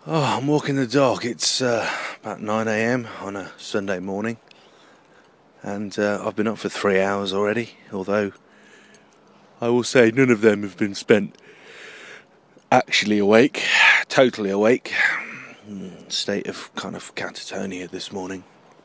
I'm walking the dog. It's about 9 a.m. on a Sunday morning, and I've been up for 3 hours already, although I will say none of them have been spent actually awake, totally awake. State of kind of catatonia this morning.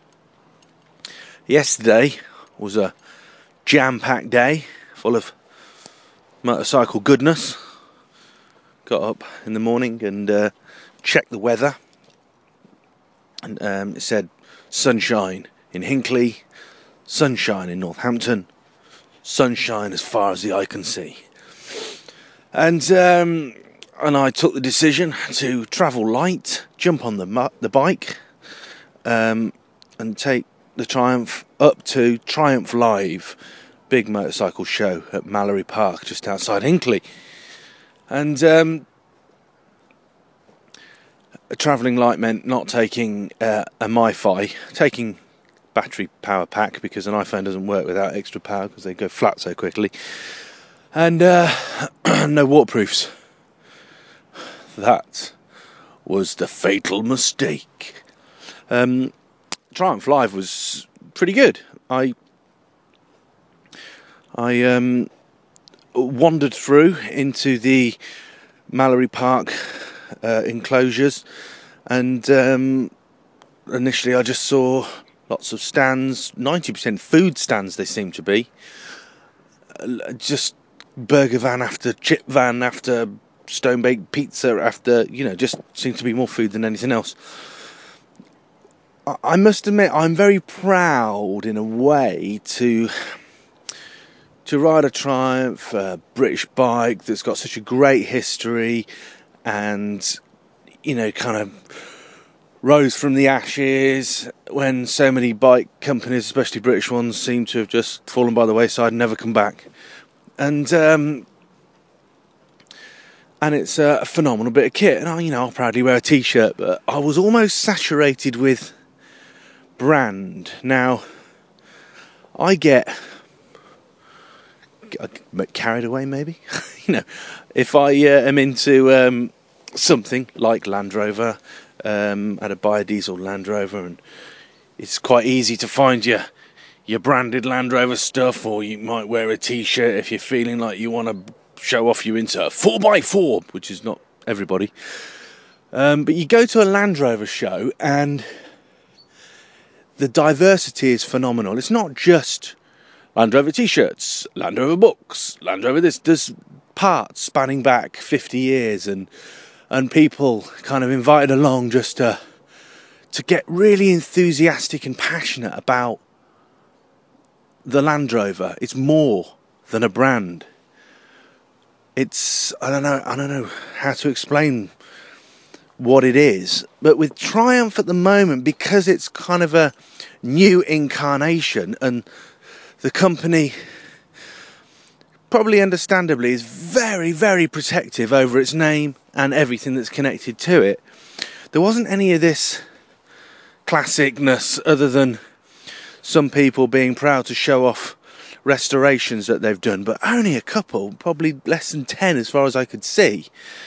Yesterday was a jam-packed day full of motorcycle goodness. Got up in the morning and checked the weather, and it said sunshine in Hinckley, sunshine in Northampton, sunshine as far as the eye can see. And I took the decision to travel light, jump on the bike, and take the Triumph up to Triumph Live, big motorcycle show at Mallory Park, just outside Hinckley. And travelling light meant not taking a MiFi, taking battery power pack, because an iPhone doesn't work without extra power because they go flat so quickly, and no waterproofs. That was the fatal mistake. Triumph Live was pretty good. I wandered through into the Mallory Park enclosures, and initially I just saw lots of stands, 90% food stands they seem to be, just burger van after chip van after stone baked pizza after, just seemed to be more food than anything else. I must admit, I'm very proud in a way to ride a Triumph, a British bike that's got such a great history and, kind of rose from the ashes when so many bike companies, especially British ones, seem to have just fallen by the wayside and never come back. And it's a phenomenal bit of kit. And I'll proudly wear a T-shirt, but I was almost saturated with brand. Now, I get carried away, maybe. If I am into something like Land Rover, had a biodiesel Land Rover, and it's quite easy to find your branded Land Rover stuff, or you might wear a T-shirt if you're feeling like you want to show off you're into a 4x4, which is not everybody. But you go to a Land Rover show and the diversity is phenomenal. It's not just Land Rover T-shirts, Land Rover books, Land Rover this. There's parts spanning back 50 years and people kind of invited along just to get really enthusiastic and passionate about the Land Rover. It's more than a brand. It's, I don't know how to explain what it is, but with Triumph at the moment, because it's kind of a new incarnation, and the company, probably understandably, is very, very protective over its name and everything that's connected to it. There wasn't any of this classicness other than some people being proud to show off restorations that they've done, but only a couple, probably less than 10 as far as I could see.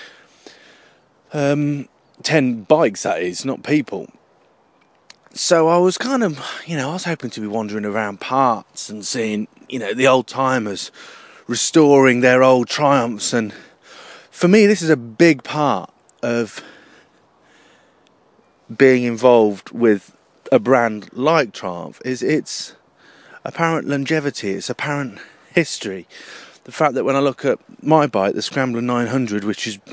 10 bikes, that is, not people. So I was kind of, I was hoping to be wandering around parts and seeing, the old timers restoring their old Triumphs. And for me, this is a big part of being involved with a brand like Triumph, is its apparent longevity, its apparent history. The fact that when I look at my bike, the Scrambler 900, which is,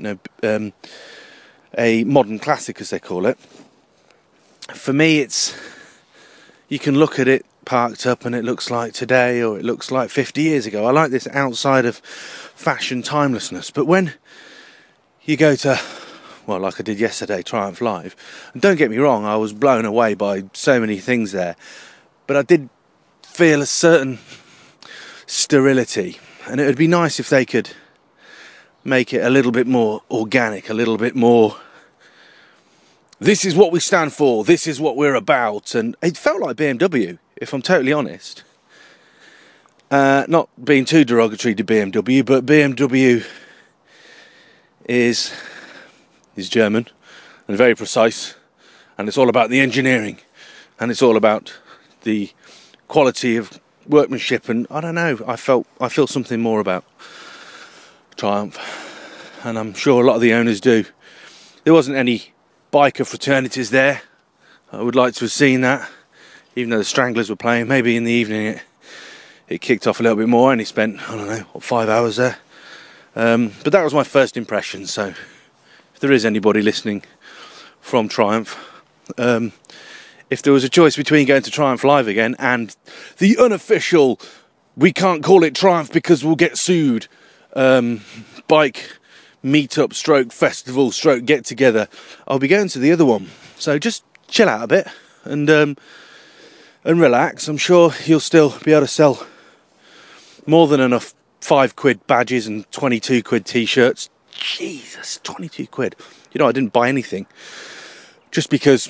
a modern classic, as they call it, for me, you can look at it parked up and it looks like today, or it looks like 50 years ago. I like this outside of fashion timelessness. But when you go to, like I did yesterday, Triumph Live, and don't get me wrong, I was blown away by so many things there, but I did feel a certain sterility, and it would be nice if they could make it a little bit more organic, a little bit more, this is what we stand for, this is what we're about. And it felt like BMW, if I'm totally honest. Not being too derogatory to BMW, but BMW is German, and very precise, and it's all about the engineering, and it's all about the quality of workmanship. And I don't know, I feel something more about Triumph, and I'm sure a lot of the owners do. There wasn't any biker fraternities there. I would like to have seen that, even though the Stranglers were playing. Maybe in the evening it kicked off a little bit more, and he spent, I don't know, 5 hours there. But that was my first impression. So if there is anybody listening from Triumph, if there was a choice between going to Triumph Live again and the unofficial, we can't call it Triumph because we'll get sued, bike meet-up stroke festival stroke get together, I'll be going to the other one. So just chill out a bit and relax. I'm sure you'll still be able to sell more than enough £5 badges and 22 quid t-shirts. Jesus, 22 quid. You know, I didn't buy anything just because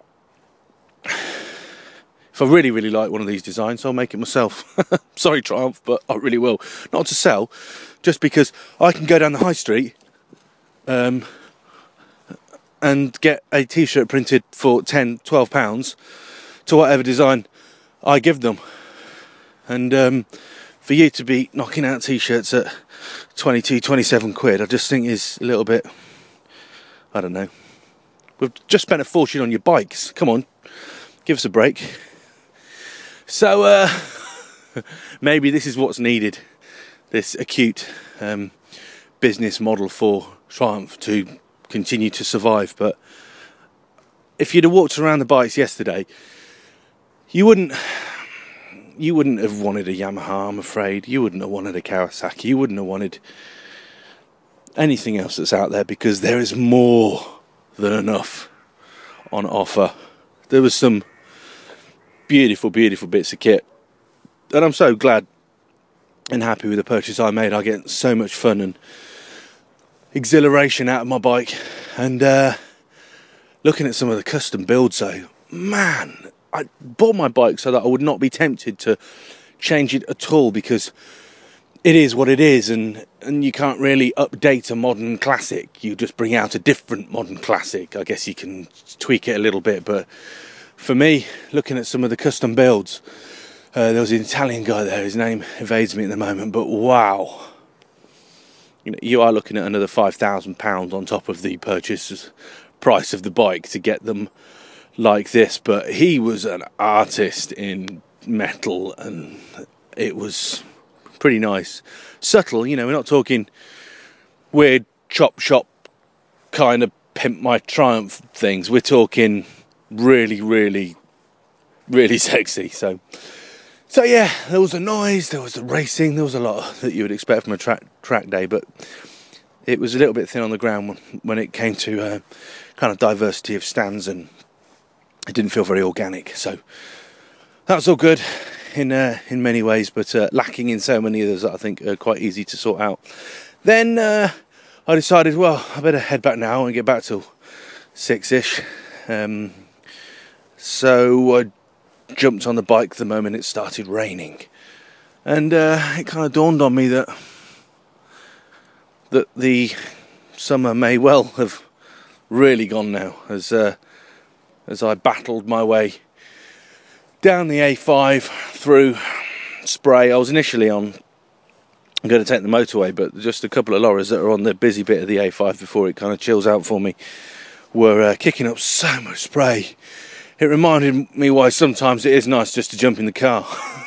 if I really, really like one of these designs, I'll make it myself. Sorry, Triumph, but I really will. Not to sell, just because I can go down the high street and get a t-shirt printed for £10-12 to whatever design I give them. And for you to be knocking out t-shirts at 22-27 quid, I just think is a little bit, I don't know. We've just spent a fortune on your bikes. Come on, give us a break. So maybe this is what's needed, this acute business model for Triumph to continue to survive. But if you'd have walked around the bikes yesterday, you wouldn't have wanted a Yamaha, I'm afraid. You wouldn't have wanted a Kawasaki. You wouldn't have wanted anything else that's out there, because there is more than enough on offer. There was some beautiful, beautiful bits of kit, and I'm so glad and happy with the purchase I made. I get so much fun and exhilaration out of my bike, and looking at some of the custom builds, though, man, I bought my bike so that I would not be tempted to change it at all, because it is what it is, and you can't really update a modern classic. You just bring out a different modern classic. I guess you can tweak it a little bit, but for me, looking at some of the custom builds, there was an Italian guy there, his name evades me at the moment, but wow. You know, you are looking at another £5,000 on top of the purchase price of the bike to get them like this, but he was an artist in metal, and it was pretty nice. Subtle, you know, we're not talking weird chop shop kind of pimp my Triumph things. We're talking really, really, really sexy. So yeah, there was a noise, there was the racing, there was a lot that you would expect from a track day, but it was a little bit thin on the ground when it came to kind of diversity of stands, and it didn't feel very organic. So that's all good in many ways, but lacking in so many others that I think are quite easy to sort out. Then I decided, well, I better head back now and get back till 6ish. So I jumped on the bike the moment it started raining, and it kind of dawned on me that the summer may well have really gone now, as I battled my way down the A5 through Spray. I was initially going to take the motorway, but just a couple of lorries that are on the busy bit of the A5 before it kind of chills out for me were kicking up so much spray. It reminded me why sometimes it is nice just to jump in the car.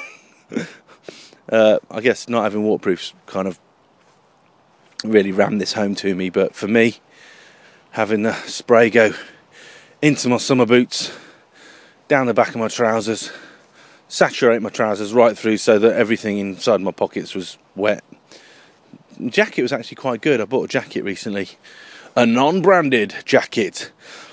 I guess not having waterproofs kind of really rammed this home to me, but for me, having the spray go into my summer boots, down the back of my trousers, saturate my trousers right through so that everything inside my pockets was wet. The jacket was actually quite good. I bought a jacket recently, a non-branded jacket,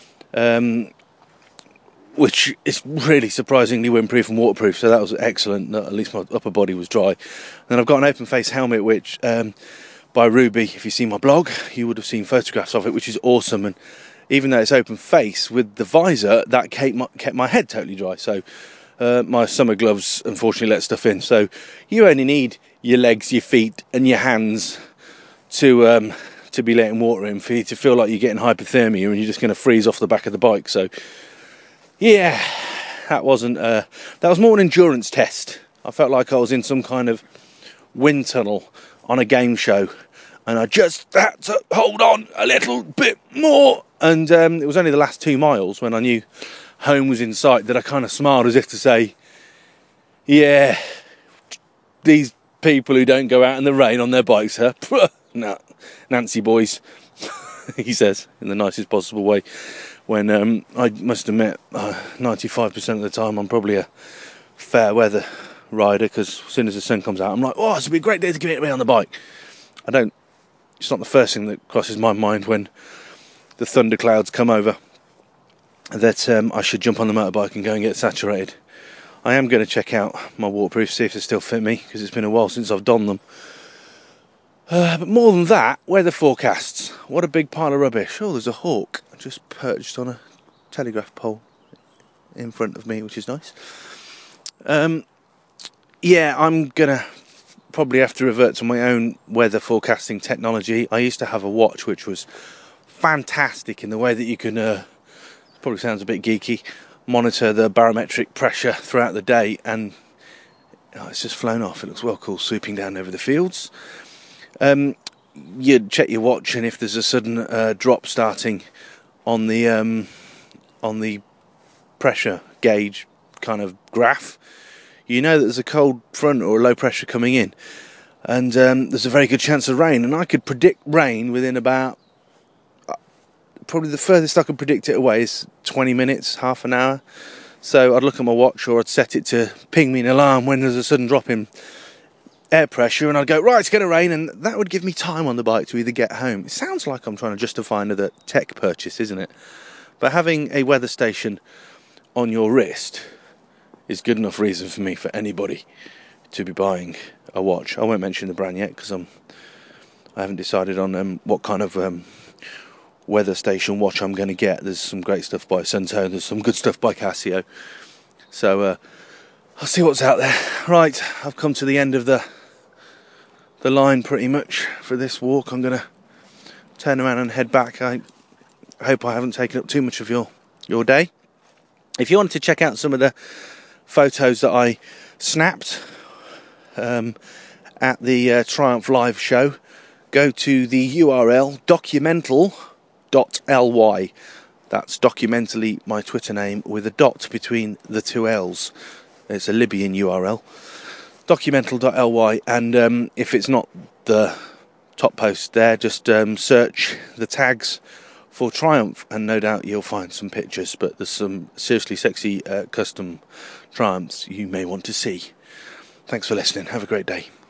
which is really surprisingly windproof and waterproof, so that was excellent. At least my upper body was dry. Then I've got an open face helmet, which by Ruby, if you've seen my blog, you would have seen photographs of it, which is awesome. And even though it's open face, with the visor, that kept my head totally dry. So my summer gloves unfortunately let stuff in. So you only need your legs, your feet and your hands to to be letting water in for you to feel like you're getting hypothermia and you're just going to freeze off the back of the bike. So yeah, that was more an endurance test. I felt like I was in some kind of wind tunnel on a game show, and I just had to hold on a little bit more. And it was only the last 2 miles, when I knew home was in sight, that I kind of smiled as if to say, yeah, these people who don't go out in the rain on their bikes, huh? No, Nancy boys, he says in the nicest possible way. When I must admit, 95% of the time I'm probably a fair weather rider, because as soon as the sun comes out I'm like, oh, it's going to be a great day to get away on the bike. It's not the first thing that crosses my mind when the thunderclouds come over that I should jump on the motorbike and go and get saturated. I am going to check out my waterproofs, see if they still fit me, because it's been a while since I've donned them. But more than that, weather forecasts. What a big pile of rubbish. Oh, there's a hawk just perched on a telegraph pole in front of me, which is nice. Yeah, I'm going to probably have to revert to my own weather forecasting technology. I used to have a watch which was fantastic in the way that you can, probably sounds a bit geeky, monitor the barometric pressure throughout the day, and it's just flown off. It looks well cool, swooping down over the fields. You check your watch, and if there's a sudden drop starting on the pressure gauge kind of graph, you know that there's a cold front or a low pressure coming in, and there's a very good chance of rain. And I could predict rain within about, probably the furthest I could predict it away is 20 minutes, half an hour. So I'd look at my watch, or I'd set it to ping me an alarm when there's a sudden drop in air pressure, and I'd go, right, it's going to rain, and that would give me time on the bike to either get home. It sounds like I'm trying to justify another tech purchase, isn't it? But having a weather station on your wrist is good enough reason for me, for anybody, to be buying a watch. I won't mention the brand yet, because I haven't decided on what kind of weather station watch I'm going to get. There's some great stuff by Sunto, there's some good stuff by Casio, so I'll see what's out there. Right, I've come to the end of the line pretty much for this walk. I'm going to turn around and head back. I hope I haven't taken up too much of your day. If you wanted to check out some of the photos that I snapped at the Triumph Live show, go to the URL documental.ly. That's documentally my Twitter name with a dot between the two L's. It's a Libyan URL. Documental.ly, and if it's not the top post there, just search the tags for Triumph, and no doubt you'll find some pictures. But there's some seriously sexy custom Triumphs you may want to see. Thanks for listening. Have a great day.